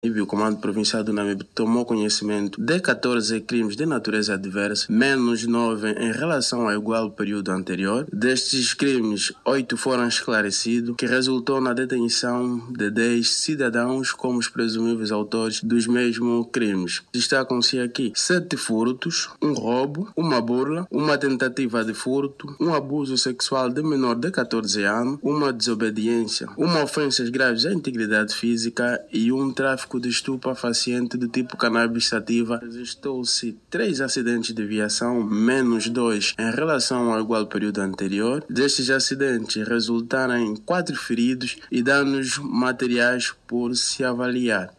O Comando Provincial do Namibe tomou conhecimento de 14 crimes de natureza adversa, menos 9 em relação ao igual período anterior. Destes crimes, 8 foram esclarecidos, que resultou na detenção de 10 cidadãos como os presumíveis autores dos mesmos crimes. Destacam-se aqui 7 furtos, um roubo, uma burla, uma tentativa de furto, um abuso sexual de menor de 14 anos, uma desobediência, uma ofensas graves à integridade física e um tráfico de estupefaciente do tipo cannabis sativa. Registrou-se 3 acidentes de viação, menos 2 em relação ao igual período anterior. Destes acidentes resultaram em 4 feridos e danos materiais por se avaliar.